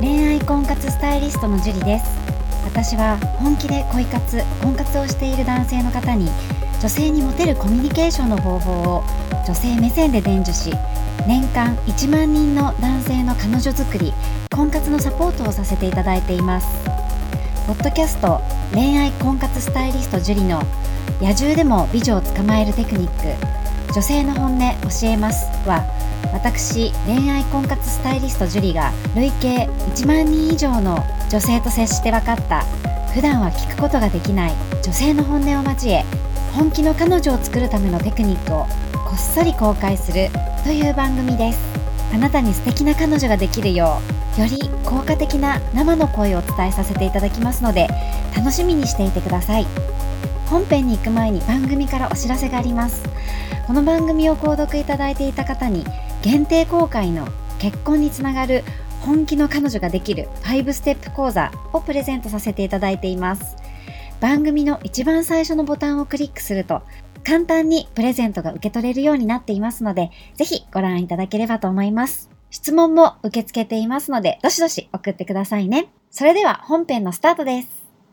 恋愛婚活スタイリストのジュリです。私は本気で婚活をしている男性の方に女性にモテるコミュニケーションの方法を女性目線で伝授し、年間1万人の男性の彼女作り、婚活のサポートをさせていただいています。ポッドキャスト恋愛婚活スタイリストジュリの野獣でも美女を捕まえるテクニック、女性の本音教えますは、私恋愛婚活スタイリストジュリが累計1万人以上の女性と接して分かった普段は聞くことができない女性の本音を交え、本気の彼女を作るためのテクニックをこっそり公開するという番組です。あなたに素敵な彼女ができるよう、より効果的な生の声をお伝えさせていただきますので、楽しみにしていてください。本編に行く前に番組からお知らせがあります。この番組を購読いただいていた方に限定公開の結婚につながる本気の彼女ができる5ステップ講座をプレゼントさせていただいています。番組の一番最初のボタンをクリックすると簡単にプレゼントが受け取れるようになっていますので、ぜひご覧いただければと思います。質問も受け付けていますので、どしどし送ってくださいね。それでは本編のスタートです。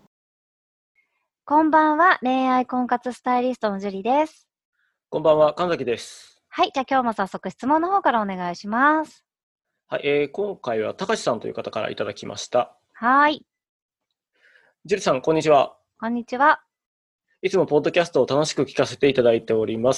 こんばんは、恋愛婚活スタイリストのジュリです。 こんばんは、神崎です。 はい、じゃあ今日も早速質問の方からお願いします。 はい、今回は高橋さんという方からいただきました。 はい。 ジュリさん、こんにちは。 こんにちは。 いつもポッドキャストを楽しく聞かせていただいております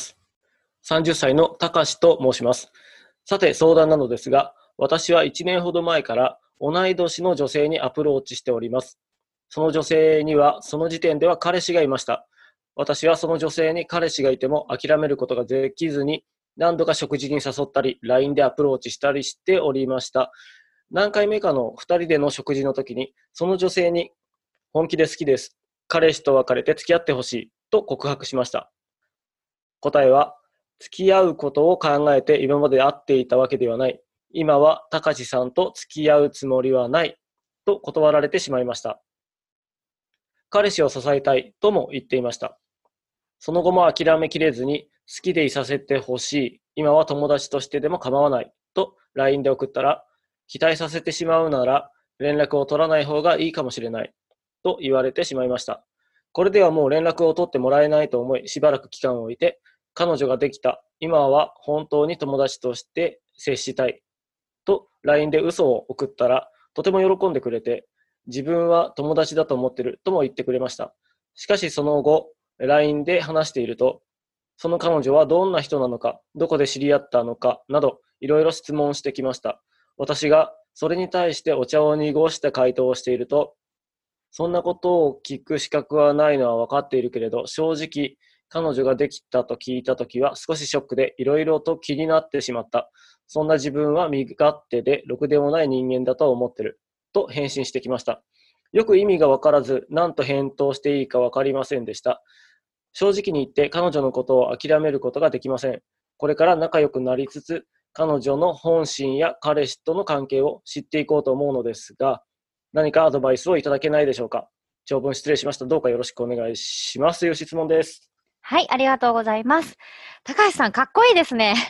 。30歳の高橋と申します。さて、相談なのですが、私は1年ほど前から同い年の女性にアプローチしております。その女性には、その時点では彼氏がいました。私はその女性に彼氏がいても諦めることができずに、何度か食事に誘ったり、LINE でアプローチしたりしておりました。何回目かの2人での食事の時に、その女性に本気で好きです。彼氏と別れて付き合ってほしいと告白しました。答えは、付き合うことを考えて今まで会っていたわけではない。今は高橋さんと付き合うつもりはないと断られてしまいました。彼氏を支えたいとも言っていました。その後も諦めきれずに、好きでいさせてほしい。今は友達としてでも構わない。と LINE で送ったら、期待させてしまうなら、連絡を取らない方がいいかもしれない。と言われてしまいました。これではもう連絡を取ってもらえないと思い、しばらく期間を置いて、彼女ができた。今は本当に友達として接したい。と LINE で嘘を送ったら、とても喜んでくれて、自分は友達だと思ってるとも言ってくれました。しかしその後、LINE で話していると、その彼女はどんな人なのか、どこで知り合ったのかなど、いろいろ質問してきました。私がそれに対してお茶を濁した回答をしていると、そんなことを聞く資格はないのは分かっているけれど、正直彼女ができたと聞いたときは少しショックでいろいろと気になってしまった。そんな自分は身勝手でろくでもない人間だと思ってる。と返信してきました。よく意味が分からず、何と返答していいか分かりませんでした。正直に言って彼女のことを諦めることができません。これから仲良くなりつつ、彼女の本心や彼氏との関係を知っていこうと思うのですが、何かアドバイスをいただけないでしょうか。長文失礼しました。どうかよろしくお願いしますという質問です。 はい、ありがとうございます。高橋さん、かっこいいですね。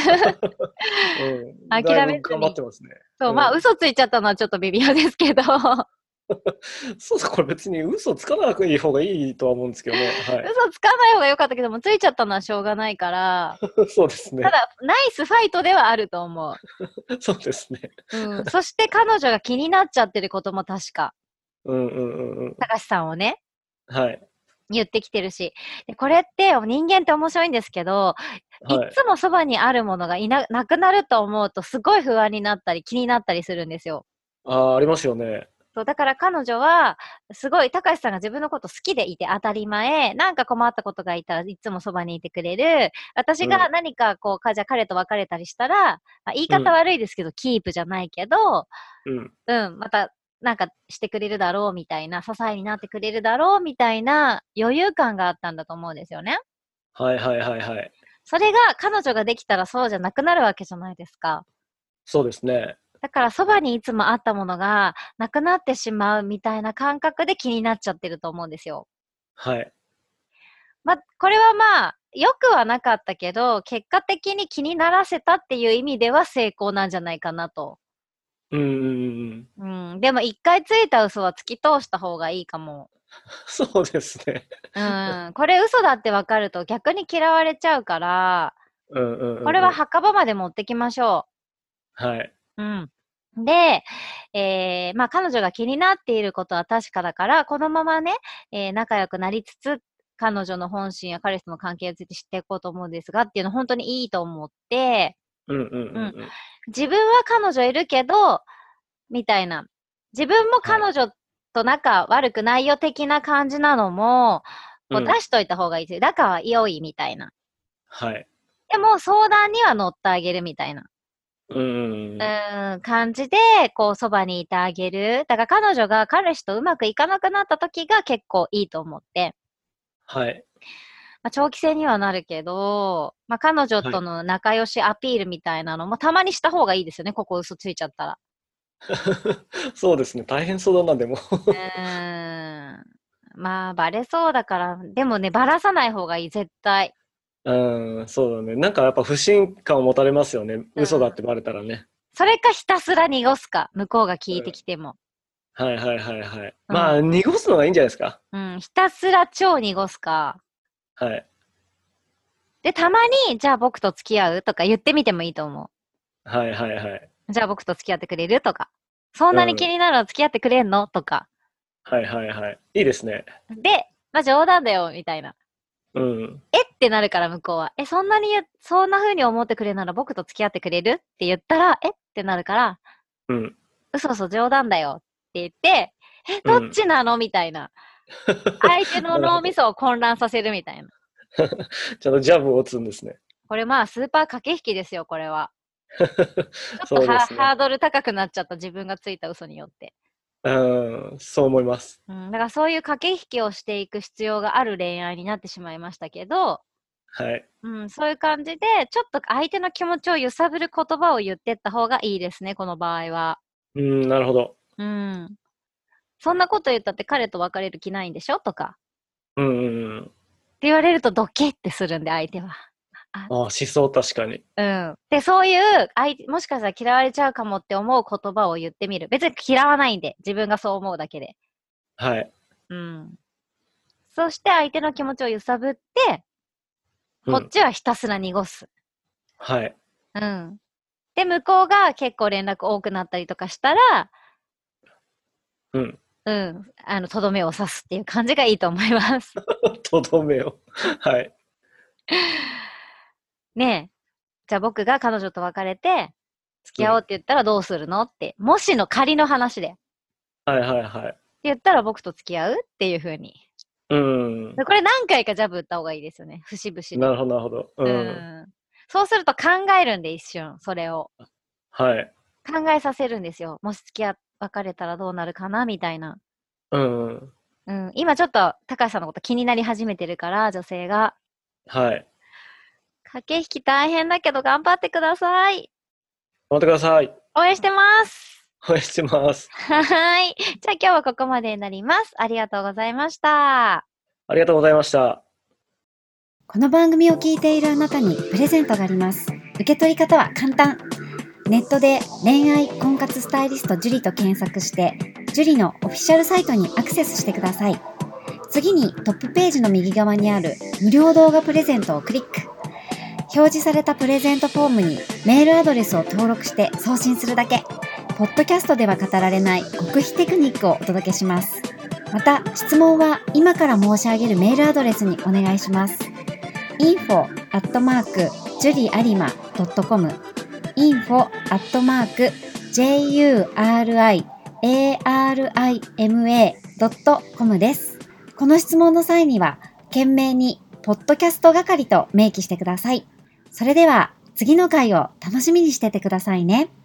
だい諦めずぶ頑張っに。 てますね。 そう、まあ、嘘ついちゃったのはちょっと微妙ですけど、 そうそう、これ別に嘘つかなくていい方がいいとは思うんですけどね。はい。 嘘つかない方が良かったけども、ついちゃったのはしょうがないから、 そうですね。 ただ、ナイスファイトではあると思そうですね。 う。うん。そして彼女が気になっちゃってることも確か。 うんうんうんうん。 高橋さんをね、 はい。 言ってきてるし。で、これって人間って面白いんですけど、いはい。 つもそばにあるものがなくなると思うとすごい不安になったり気になったりするんですよ。 ありますよね。 そう、だから彼女は、すごい、高橋さんが自分のこと好きでいて当たり前、なんか困ったことがいたらいつもそばにいてくれる。私がうん。 何かこう、じゃあ彼と別れたりしたら、まあ、言い方うん。 悪いですけど、キープじゃないけど、 うん。 また、なんかしてくれるだろうみたいな、支えになってくれるだろうみたいな余裕感があったんだと思うんですよね。 はいはいはいはい。 それが彼女ができたらそうじゃなくなるわけじゃないですか。 そうですね。 だからそばにいつもあったものがなくなってしまうみたいな感覚で気になっちゃってると思うんですよ。 はい。 ま、これはまあ、良くはなかったけど、結果的に気にならせたっていう意味では成功なんじゃないかなと。 うんうんうんうん。 うでも一回ついた嘘は突き通した方がいいかも。 そうですね。 これ嘘だって分かると逆に嫌われちゃうから、これは墓場まで持ってきましょう。はい。 で、まあ彼女が気になっていることは確かだから、このままね、仲良くなりつつ、彼女の本心や彼氏との関係について知っていこうと思うんですがっていうの本当にいいと思って、自分は彼女いるけど、みたいな。自分も彼女と仲悪くないよ的な感じなのも、こう出しといた方がいいですよ。仲は良いみたいな。 はい。 でも相談には乗ってあげるみたいな。感じで、こう、そばにいてあげる。だから彼女が彼氏とうまくいかなくなった時が結構いいと思って。 はい。 まあ、長期戦にはなるけど、まあ、彼女との仲良しアピールみたいなのもたまにした方がいいですよね。ここ嘘ついちゃったら。 そうですね。大変そうだな、でも。 まあ、バレそうだから。でもね、バラさない方がいい、絶対。 そうだね。なんかやっぱ不信感を持たれますよね。嘘だってバレたらね。 それかひたすら濁すか。向こうが聞いてきても。 はいはいはいはい。まあ、濁すのがいいんじゃないですか。 ひたすら超濁すか。 はい。 で、たまに、じゃあ僕と付き合うとか言ってみてもいいと思う。 はいはいはい。 じゃあ僕と付き合ってくれるとか。そんなに気になるの付き合ってくれんのとか。 はいはいはい。いいですね。 で、まあ冗談だよ、みたいな。ってなるから向こうは。そんな風に思ってくれるなら僕と付き合ってくれるって言ったら、ってなるから、嘘冗談だよって言って、どっちなのみたいな。相手の脳みそを混乱させるみたいな。 ちゃんとジャブを打つんですね。 これまあスーパー駆け引きですよ、これは。ちょっとハードル高くなっちゃった、自分がついた嘘によって。 そう思います。 だからそういう駆け引きをしていく必要がある恋愛になってしまいましたけど、 はい。 そういう感じで、ちょっと相手の気持ちを揺さぶる言葉を言ってった方がいいですね、この場合は。 なるほど。 そんなこと言ったって彼と別れる気ないんでしょとか。 って言われるとドキッてするんで、相手は。 しそう、確かに。 で、そういう、もしかしたら嫌われちゃうかもって思う言葉を言ってみる。別に嫌わないんで、自分がそう思うだけで。 はい。 そして相手の気持ちを揺さぶって、こっちはひたすら濁す。 はい。 で、向こうが結構連絡多くなったりとかしたら、とどめを刺すっていう感じがいいと思います。 とどめを。はい。 ねえ。じゃあ僕が彼女と別れて、付き合おうって言ったらどうするのって。もしの仮の話で。 はいはいはい。って言ったら僕と付き合うっていう風に。これ何回かジャブ打った方がいいですよね。節々で。 なるほどなるほど。 そうすると考えるんで一瞬、それを。 はい。 考えさせるんですよ。もし別れたらどうなるかなみたいな。今ちょっと高橋さんのこと気になり始めてるから、女性が。 はい。 駆け引き大変だけど頑張ってください。 頑張ってください。 応援してます。 応援してます。 はい。じゃあ今日はここまでになります。ありがとうございました。 ありがとうございました。 この番組を聞いているあなたにプレゼントがあります。受け取り方は簡単。ネットで恋愛婚活スタイリスト樹と検索して、樹のオフィシャルサイトにアクセスしてください。次にトップページの右側にある無料動画プレゼントをクリック。表示されたプレゼントフォームにメールアドレスを登録して送信するだけ。ポッドキャストでは語られない極秘テクニックをお届けします。また質問は今から申し上げるメールアドレスにお願いします。info@juriarima.com info@juriarima.com です。この質問の際には懸命にポッドキャスト係と明記してください。それでは次の回を楽しみにしててくださいね。